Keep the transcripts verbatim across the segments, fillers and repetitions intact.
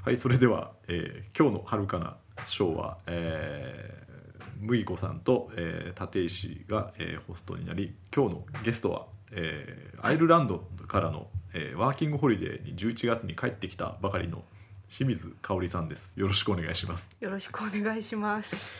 はい、それでは、えー、今日の遥かなショーは、えー、麦子さんと、えー、立石が、えー、ホストになり、今日のゲストは、えー、アイルランドからの、えー、ワーキングホリデーにじゅういちがつに帰ってきたばかりの清水香織さんです。よろしくお願いします。 よろしくお願いします。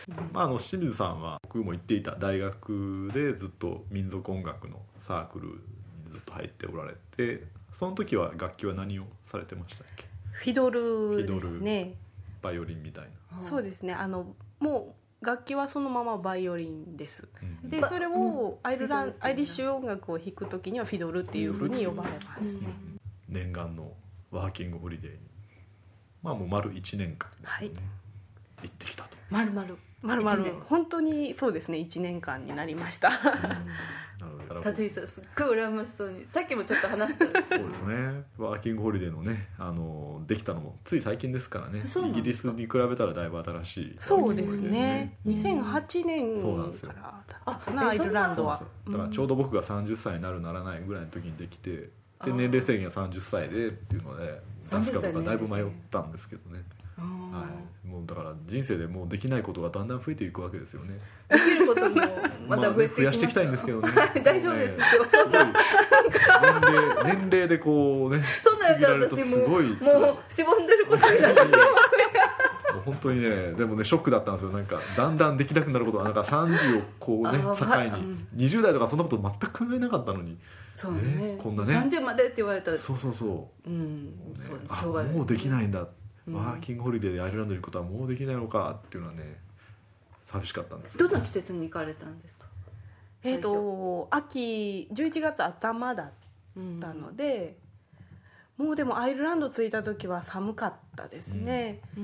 まあ、あの清水さんは僕も行っていた大学でずっと民族音楽のサークルにずっと入っておられて、その時は楽器は何をされてましたっけ？ フィドルですね。 バイオリンみたいな。 そうですね。あのもう楽器はそのままバイオリンです、うん、でそれをアイルラン、うん、アイリッシュ音楽を弾くときにはフィドルっていう風に呼ばれますね、うんうん、 念願のワーキングホリデーにまあもう丸いちねんかんですね、はい、行ってきたと。 丸々丸々本当にそうですね、いちねんかんになりました、 うん、立石さんすっごい羨ましそうにさっきもちょっと話してたんですそうですね、ワーキングホリデーのね、あのできたのもつい最近ですからね。イギリスに比べたらだいぶ新しい。 そうですね、にせんはちねんからだったかな、アイルランドは。 だからちょうど僕がさんじゅっさいになるならないぐらいの時にできて、で年齢制限はさんじゅっさいでっていうので出すかとかだいぶ迷ったんですけどね。はい、もうだから人生でもうできないことがだんだん増えていくわけですよね。 できることもまた増えていきます、まあ、 増やしていきたいんですけどね大丈夫ですよ、ね、 年齢年齢でこうね、 そんなんやったら私もうもうしぼんでることになってしまうもう本当にね、でもねショックだったんですよ。なんかだんだんできなくなることはなんかさんじゅうをこうね境ににじゅう代とかそんなこと全く考えなかったのに、 そうね、ねこんなねさんじゅうまでって言われたらそうそうそう、 うんそうね、あもうできないんだ、うん、ワーキングホリデーでアイルランドに行くことはもうできないのかっていうのはね寂しかったんですよ、ね、 どんな季節に行かれたんですか？ えーと秋じゅういちがつ頭だったので、うん、もうでもアイルランド着いた時は寒かったですね、うん、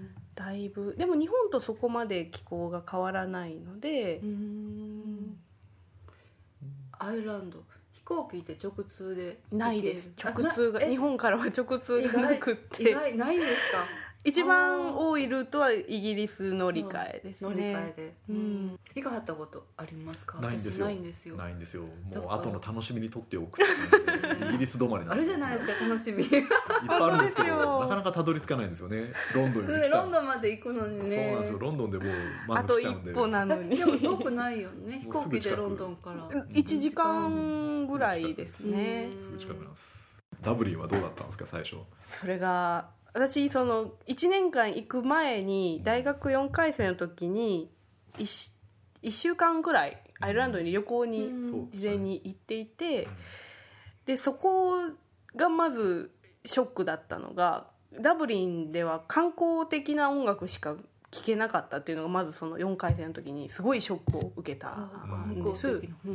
だいぶ。でも日本とそこまで気候が変わらないので、うん、 アイルランド飛行機って直通でないです。直通が日本からは直通がなくって意外ないんですか？ 一番多いルートはイギリス乗り換えですね。 乗り換えで、うん、行かはったことありますか？ ないんですよ。 ないんですよ。 ないんですよ。もう後の楽しみにとっておくイギリス止まりなんです。 あるじゃないですか、楽しみいっぱいあるんですけどなかなかたどり着かないんですよね。ロンドンに来たロンドンまで行くのにね。 そうなんですよ。ロンドンでもう満足しちゃうんで。 あと一歩なのに。 でも遠くないよね。飛行機でロンドンからいちじかんぐらいですね。 すぐ近くなんです。ダブリンはどうだったんですか最初？ それが私そのいちねんかん行く前に大学よんかい生の時に 1, いっしゅうかんぐらいアイルランドに旅行に事前に行っていて、でそこがまずショックだったのが、ダブリンでは観光的な音楽しか聴けなかったっていうのがまずそのよんかい生の時にすごいショックを受けたんです、うん、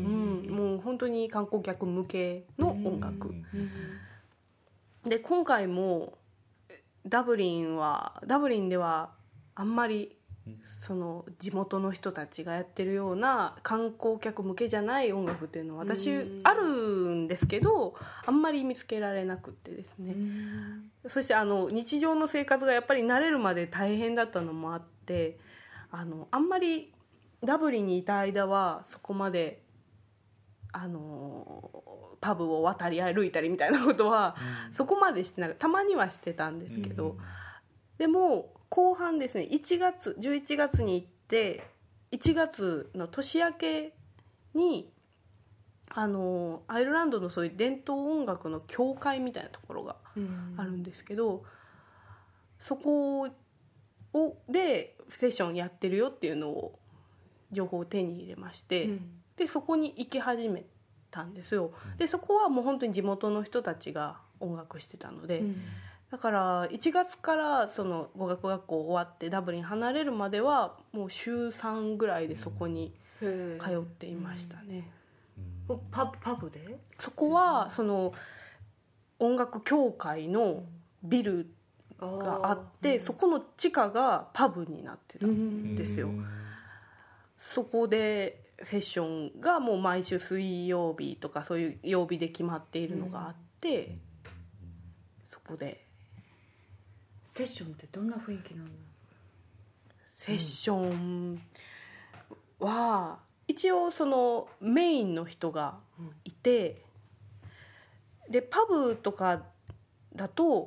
もう本当に観光客向けの音楽で、今回もダブリンはダブリンではあんまりその地元の人たちがやってるような観光客向けじゃない音楽っていうのは私あるんですけど、あんまり見つけられなくってですね、そしてあの日常の生活がやっぱり慣れるまで大変だったのもあって、あのあんまりダブリンにいた間はそこまであのパブを渡り歩いたりみたいなことはそこまでしてなく、たまにはしてたんですけど、うん、でも後半ですね、いちがつじゅういちがつに行っていちがつの年明けにあのアイルランドのそういう伝統音楽の協会みたいなところがあるんですけど、うん、そこをでセッションやってるよっていうのを情報を手に入れまして、うん、でそこに行き始めたんですよ。でそこはもう本当に地元の人たちが音楽してたので、うん、だからいちがつからその語学学校終わってダブリン離れるまではもうしゅうさんぐらいでそこに通っていましたね、 うん、パブ、パブで？ そこはその音楽協会のビルがあって、うん、そこの地下がパブになってたんですよ、うん、そこでセッションがもう毎週水曜日とかそういう曜日で決まっているのがあって、うん、そこでセッションってどんな雰囲気なの？ セッションは一応そのメインの人がいて、でパブとかだと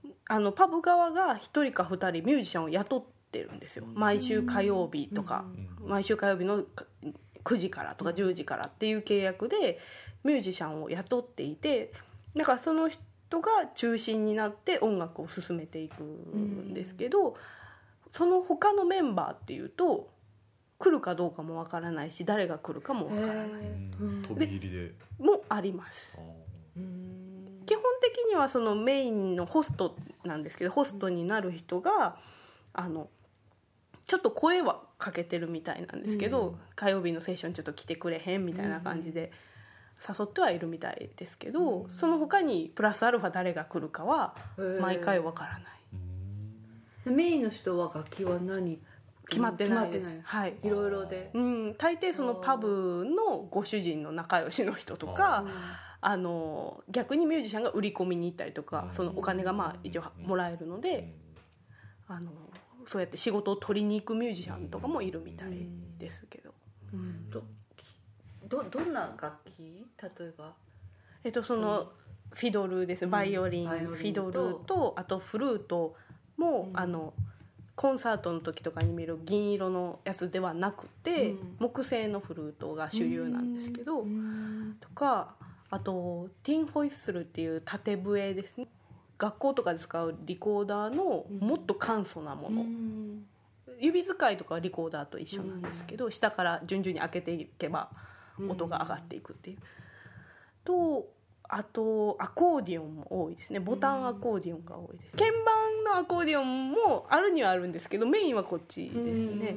あのパブ側がひとりかふたりミュージシャンを雇ってるんですよ。毎週火曜日とか、毎週火曜日のくじからとかじゅうじからっていう契約でミュージシャンを雇っていて、だからその人が中心になって音楽を進めていくんですけど、その他のメンバーっていうと来るかどうかもわからないし、誰が来るかもわからない、 飛び入りでもあります。基本的にはそのメインのホストなんですけど、ホストになる人があのちょっと声はかけてるみたいなんですけど、うん、火曜日のセッションちょっと来てくれへんみたいな感じで誘ってはいるみたいですけど、うん、その他にプラスアルファ誰が来るかは毎回わからない。 メインの人は楽器は何決まってないです。はい、 いろいろで、 うん、大抵そのパブのご主人の仲良しの人とか、あの逆にミュージシャンが売り込みに行ったりとか、そのお金がまあ一応もらえるので、あのそうやって仕事を取りに行くミュージシャンとかもいるみたいですけど、 うん、ど, ど, どんな楽器？例えば、 えっと、そのフィドルです。バイオリン、うん、フィドルとあとフルートも、うん、あのコンサートの時とかに見る銀色のやつではなくて、うん、木製のフルートが主流なんですけど、うん、とかあとティンホイッスルっていう縦笛ですね。学校とかで使うリコーダーのもっと簡素なもの、うん、指使いとかはリコーダーと一緒なんですけど、うん、下から順々に開けていけば音が上がっていくっていう、うん、とあとアコーディオンも多いですね。ボタンアコーディオンが多いです。鍵盤のアコーディオンもあるにはあるんですけど、メインはこっちですね、うん、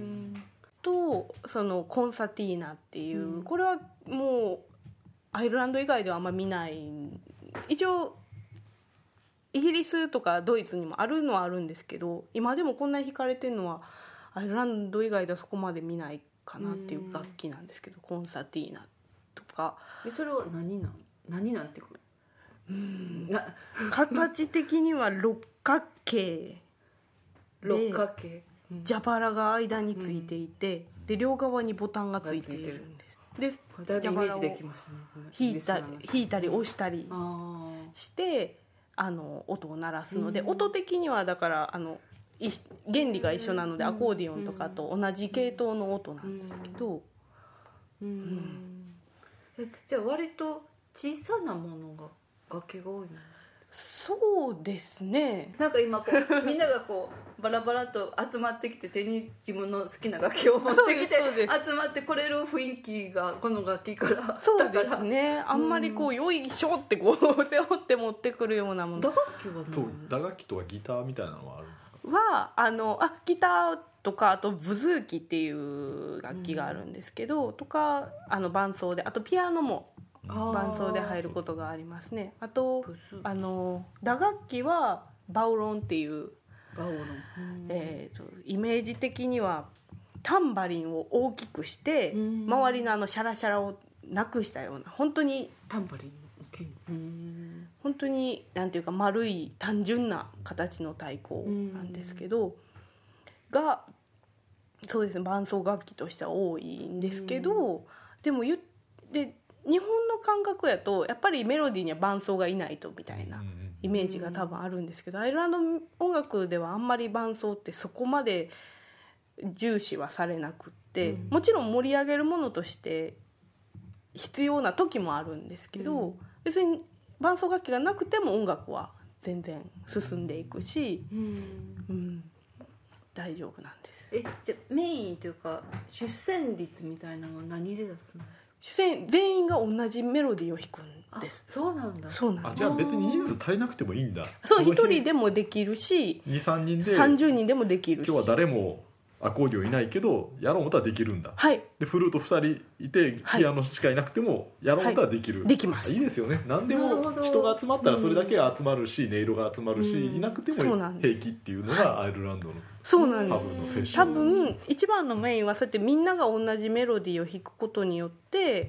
とそのコンサティーナっていう、うん、これはもうアイルランド以外ではあんま見ない。一応イギリスとかドイツにもあるのはあるんですけど、今でもこんなに弾かれてるのはアイルランド以外ではそこまで見ないかなっていう楽器なんですけど、コンサティーナとか。 それは何なん何なんてうんな形的には六角形六角形、 うん、蛇腹が間についていて、うん、で両側にボタンがついているんです。で蛇腹を引いたり引いたり押したりしてあの音を鳴らすので、うん、音的にはだからあの原理が一緒なので、アコーディオンとかと同じ系統の音なんですけど、 うんうんうん、えじゃあ割と小さなものが楽器が多いの？ そうですね。 なんか今こうみんながこうバラバラと集まってきて、手に自分の好きな楽器を持ってきて集まってこれる雰囲気がこの楽器からそうですね。あんまりこう、うん、よいしょってこう背負って持ってくるようなもの。 打楽器はそう打楽器とかギターみたいなのはあるんですか？ はあのあギターとか、あとブズーキっていう楽器があるんですけど、うん、とかあの伴奏で、あとピアノも伴奏で入ることがありますね。あとあの打楽器はバウロンっていうバウロン、 えー、とイメージ的にはタンバリンを大きくして周りのあのシャラシャラをなくしたような、本当にタンバリン大きい、 本当になんていうか丸い単純な形の太鼓なんですけど、がそうですね、伴奏楽器としては多いんですけど、でも言って日本の感覚やとやっぱりメロディーには伴奏がいないとみたいなイメージが多分あるんですけど、アイルランド音楽ではあんまり伴奏ってそこまで重視はされなくって、もちろん盛り上げるものとして必要な時もあるんですけど、別に伴奏楽器がなくても音楽は全然進んでいくし、うんうん、大丈夫なんです。 えじゃあメインというか出旋律みたいなのは何で出すの？ 全員が同じメロディーを弾くんです。 そうなんだ。 そうなんです。 あ、じゃあ別に人数足りなくてもいいんだ。 そう、一人でもできるし、 にさんにんでさんじゅうにんでもできるし、 今日は誰もアコーディオンいないけどやろう思ったらできるんだ。 はい。 でフルートふたりいてピアノしかいなくてもやろう思ったらできる、 はい、できます。 いいですよね。何でも人が集まったらそれだけ集まるし、音色が集まるし、いなくても平気っていうのがアイルランドのそうなんです。 多分のセッション。 多分一番のメインはそうやってみんなが同じメロディーを弾くことによって、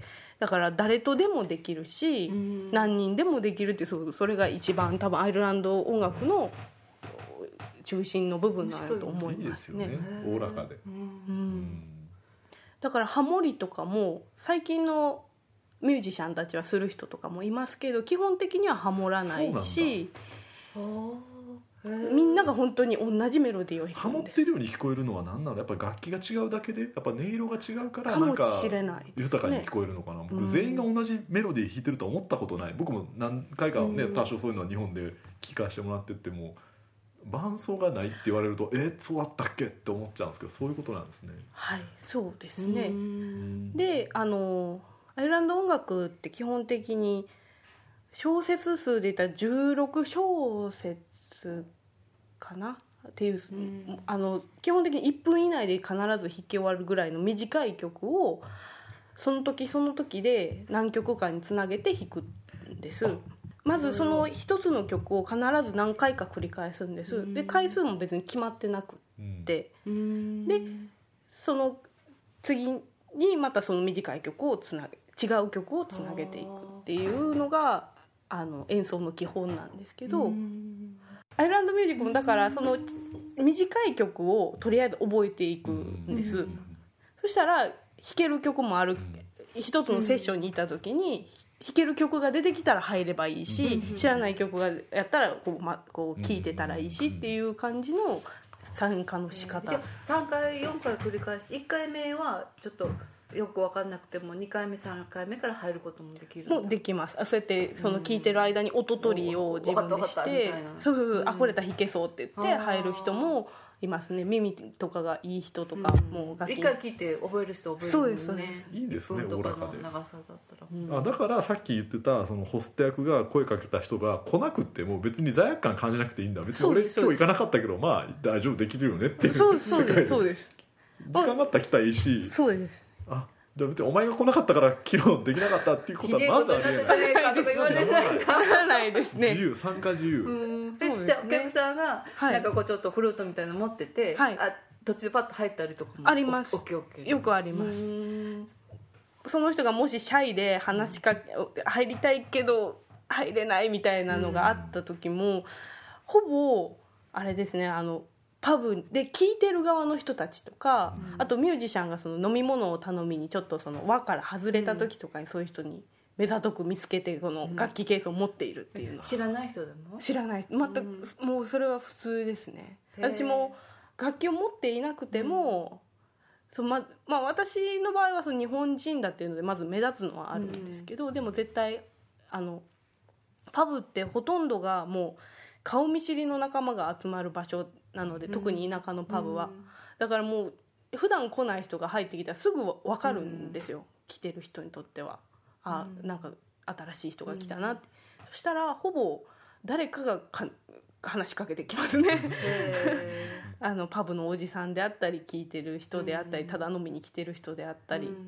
だから誰とでもできるし、うん、何人でもできるって、それが一番多分アイルランド音楽の中心の部分なんだと思いますね。いいですよね、 おおらかで、うんうん、 だからハモリとかも最近のミュージシャンたちはする人とかもいますけど、基本的にはハモらないし、 みんなが本当に同じメロディーを弾くハモんです。 ってるように聞こえるのは何なの？やっぱ楽器が違うだけで、やっぱ音色が違うからかもなんかしれないですね豊かに聞こえるのかな。僕全員が同じメロディー弾いてると思ったことない。僕も何回かね、 うん多少そういうのは日本で聞かせてもらってても伴奏がないって言われるとえそうだったっけって思っちゃうんですけど、そういうことなんですね。 はいそうですね。 うんであのアイルランド音楽って基本的に小説数で言ったらじゅうろくしょうせつかなっていう、うん、あの基本的にいっぷん以内で必ず弾き終わるぐらいの短い曲をその時その時で何曲かにつなげて弾くんです。まずその一つの曲を必ず何回か繰り返すんです。で回数も別に決まってなくって、うん、でその次にまたその短い曲をつなげ違う曲をつなげていくっていうのがあの演奏の基本なんですけど、アイルランドミュージックもだからその短い曲をとりあえず覚えていくんです。そしたら弾ける曲もある、一つのセッションにいた時に弾ける曲が出てきたら入ればいいし、知らない曲がやったらこう、ま、こう聴いてたらいいしっていう感じの参加の仕方。 さんかいよんかい繰り返していっかいめはちょっとよく分かんなくてもにかいめさんかいめから入ることもできるもうできます。あそうやってその聴いてる間に音取りを自分でして、そうそうそう、あこれだ弾けそうって言って入る人もいますね。耳とかがいい人とか、うん、もう楽器一回聴いて覚える人覚えるもんね。 そうです、 いいですね、おおらかで。 長さだったら、 うん、あだからさっき言ってたそのホスト役が声かけた人が来なくっても別に罪悪感感じなくていいんだ。別に俺今日行かなかったけどまあ大丈夫できるよねっていう。 そうそうですそうです。 時間があったら来たらいいし。 そうです。 あじゃあ別にお前が来なかったから昨日できなかったっていうことはまずはねないないですね。 自由参加自由。 うんそうですね。 じゃあお客さんがなんかこうちょっとフルートみたいなの持ってて、はい、あ途中パッと入ったりとかもあります。 オッケーオッケーよくあります。その人がもしシャイで話しか入りたいけど入れないみたいなのがあった時もほぼあれですね、あのパブで聴いてる側の人たちとか、うん、あとミュージシャンがその飲み物を頼みにちょっとその輪から外れた時とかにそういう人に目ざとく見つけてこの楽器ケースを持っているっていうの、うん、 知らない人でも知らない全く、うん、もうそれは普通ですね。私も楽器を持っていなくても、うんそう ま, まあ私の場合はその日本人だっていうのでまず目立つのはあるんですけど、うん、でも絶対あのパブってほとんどがもう顔見知りの仲間が集まる場所なので、特に田舎のパブは、うん、だからもう普段来ない人が入ってきたらすぐ分かるんですよ、うん、来てる人にとってはあ、うん、なんか新しい人が来たなって、うん、そしたらほぼ誰かがか話しかけてきますねあのパブのおじさんであったり聞いてる人であったり、うん、ただ飲みに来てる人であったり、うん、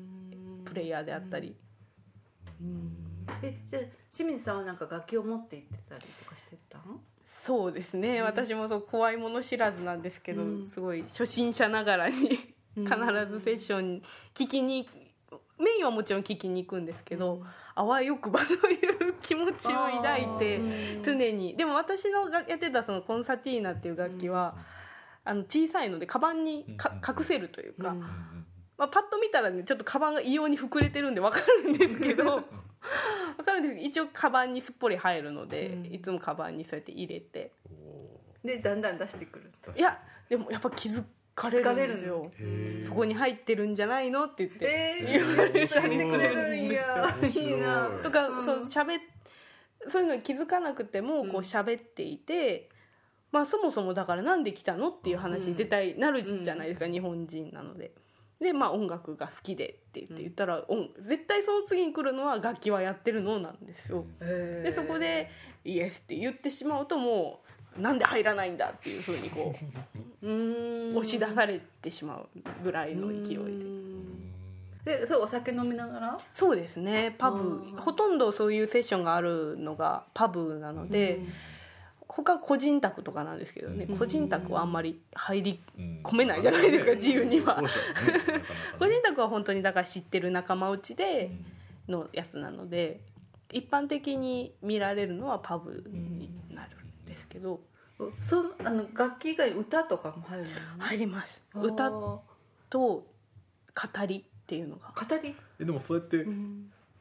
プレイヤーであったり、 うん、えじゃあ清水さんはなんか楽器を持って行ってたりとかしてたの？ そうですね、うん、私もそう怖いもの知らずなんですけど、うん、すごい初心者ながらに必ずセッション聞きにメインはもちろん聞きに行くんですけど、うん、あわよくばという気持ちを抱いて常に。でも私のやってたそのコンサティーナっていう楽器は、うん、あの小さいのでカバンにか隠せるというか、うんまあ、パッと見たらねちょっとカバンが異様に膨れてるんで分かるんですけど分かるんですけど一応カバンにすっぽり入るので、うん、いつもカバンにそうやって入れてでだんだん出してくる。 いやでもやっぱ気づかれるんですよ。そこに入ってるんじゃないのって言って言われたりするんですよ。いいなとか、うん、そう喋そういうのに気づかなくてもこう喋っていて、まあ、そもそもだからなんで来たのっていう話に絶対なるじゃないですか、うん、日本人なので。でまあ、音楽が好きでって言って言ったら、うん、絶対その次に来るのは楽器はやってるのなんですよ。でそこでイエスって言ってしまうともうなんで入らないんだっていう風にこう押し出されてしまうぐらいの勢いで。 でそうお酒飲みながらそうですねパブほとんどそういうセッションがあるのがパブなので、他個人宅とかなんですけどね、個人宅はあんまり入り込めないじゃないですか、自由には個人宅は本当にだから知ってる仲間内でのやつなので一般的に見られるのはパブになるんですけど、 そあの楽器以外歌とかも入るの？ 入ります。歌と語りっていうのが語りえでもそうやって、うん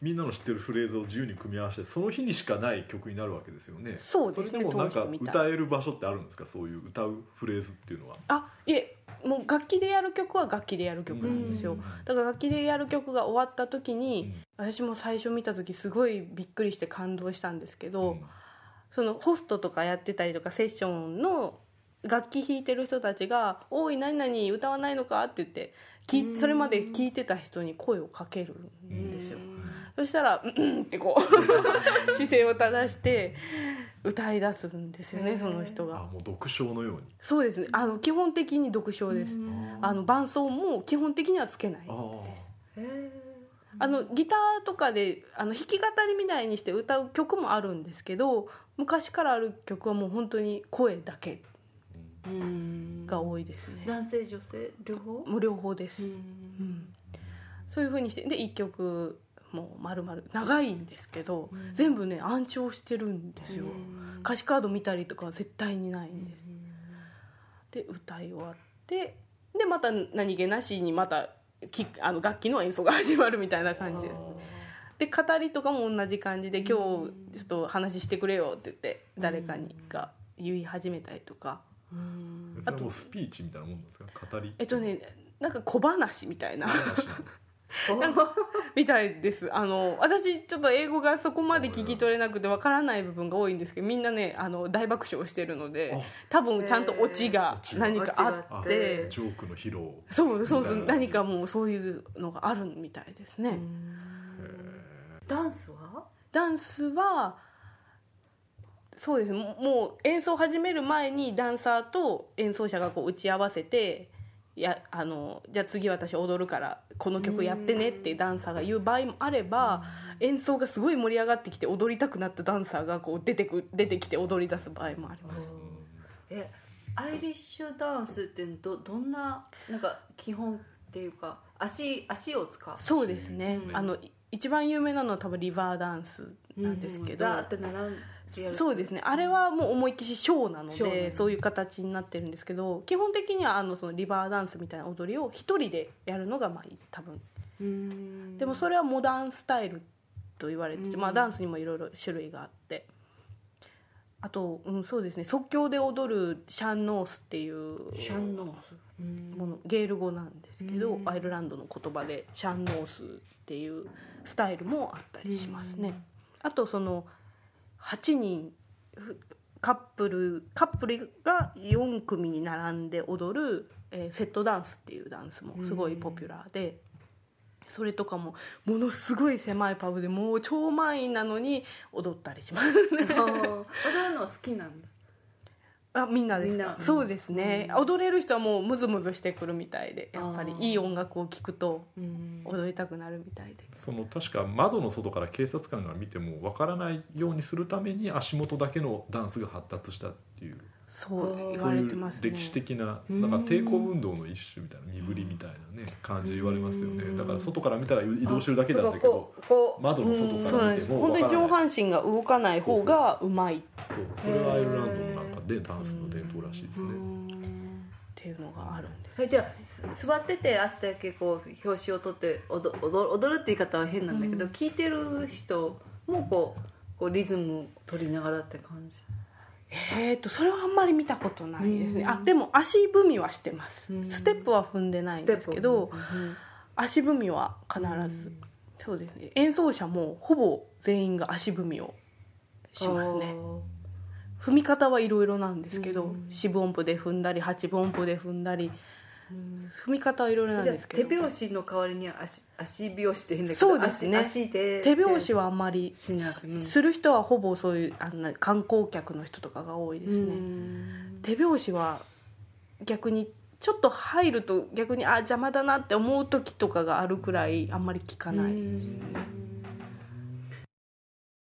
みんなの知ってるフレーズを自由に組み合わせてその日にしかない曲になるわけですよね。 そうですね。 それでもなんか歌える場所ってあるんですか、そういう歌うフレーズっていうのは。 あ、いえ、もう楽器でやる曲は楽器でやる曲なんですよ。だから楽器でやる曲が終わった時に、うん、私も最初見た時すごいびっくりして感動したんですけど、うん、そのホストとかやってたりとかセッションの楽器弾いてる人たちが「おい何々歌わないのか?」って言ってきそれまで聞いてた人に声をかけるんですよ。そしたら「うんうん」ってこう姿勢を正して歌い出すんですよね、その人が。 あ、もう独唱のように。 そうですね、あの基本的に独唱です。あの伴奏も基本的にはつけないです。あのギターとかであの弾き語りみたいにして歌う曲もあるんですけど、昔からある曲はもう本当に声だけが多いですね。 男性女性両方？ もう両方です。うん、そういう風にしてでいっきょくもう丸々長いんですけど、全部ね暗唱してるんですよ。歌詞カード見たりとかは絶対にないんです。で歌い終わってでまた何気なしにまたきあの楽器の演奏が始まるみたいな感じです。で語りとかも同じ感じで、今日ちょっと話してくれよって言って誰かにが言い始めたりとか。 うん、あとスピーチみたいなもんですか、語り。 えっとねなんか小話みたいななんかみたいです。あの私ちょっと英語がそこまで聞き取れなくてわからない部分が多いんですけど、みんなねあの大爆笑してるので多分ちゃんとオチが何かあって、 ジョークの披露、 そうそうそう、何かもうそういうのがあるみたいですね。 ダンスはダンスはそうです。もう演奏始める前にダンサーと演奏者がこう打ち合わせて、やあのじゃあ次私踊るからこの曲やってねってダンサーが言う場合もあれば、演奏がすごい盛り上がってきて踊りたくなったダンサーがこう出てく出てきて踊り出す場合もあります。 えアイリッシュダンスってどどんななんか基本っていうか足足を使う？ そうですね、うん、あの一番有名なのは多分リバーダンスなんですけど、 うんうん、ザーって並んでそうですね、あれはもう思いっきりショーなのでそういう形になってるんですけど、基本的にはあのそのリバーダンスみたいな踊りを一人でやるのがまあ多分。うーんでもそれはモダンスタイルと言われてて、まあ、ダンスにもいろいろ種類があって、あと、うん、そうですね、即興で踊るシャンノースっていうシャンノースもの、ゲール語なんですけどアイルランドの言葉でシャンノースっていうスタイルもあったりしますね。あとそのはちにんカップルカップルがよんくみに並んで踊る、えー、セットダンスっていうダンスもすごいポピュラーで、それとかもものすごい狭いパブでもう超満員なのに踊ったりしますね。踊るのは好きなんだ。 あ、みんなですか？そうですね、うん、踊れる人はもうムズムズしてくるみたいで、やっぱりいい音楽を聴くと踊りたくなるみたいで、 その確か窓の外から警察官が見てもわからないようにするために足元だけのダンスが発達したっていう、 そう言われてますね。 そういう歴史的な、なんか抵抗運動の一種みたいな、身振りみたいなね感じで言われますよね。だから外から見たら移動してるだけなんだけど、窓の外から見ても本当に上半身が動かない方がうまい。 そうそう、それはアイルランドのなんかでダンスの伝統らしいですね。 っていうのがあるんです。 じゃあ座ってて足だけこう表紙を取って踊踊踊るって言い方は変なんだけど、聴いてる人もこうこうリズムを取りながらって感じ。 えー、とそれはあんまり見たことないですね。あ、でも足踏みはしてます。ステップは踏んでないんですけど、足踏みは必ず。そうですね、演奏者もほぼ全員が足踏みをしますね。踏み方はいろいろなんですけど、四分音符で踏んだり八分音符で踏んだり、踏み方はいろいろなんですけど、 手拍子の代わりに 足, 足拍子って変だけど、 そうですね、 足で手拍子はあんまりしなく、する人はほぼそういうあんな観光客の人とかが多いですね。手拍子は逆にちょっと入ると逆にあ邪魔だなって思う時とかがあるくらいあんまり聞かないですね。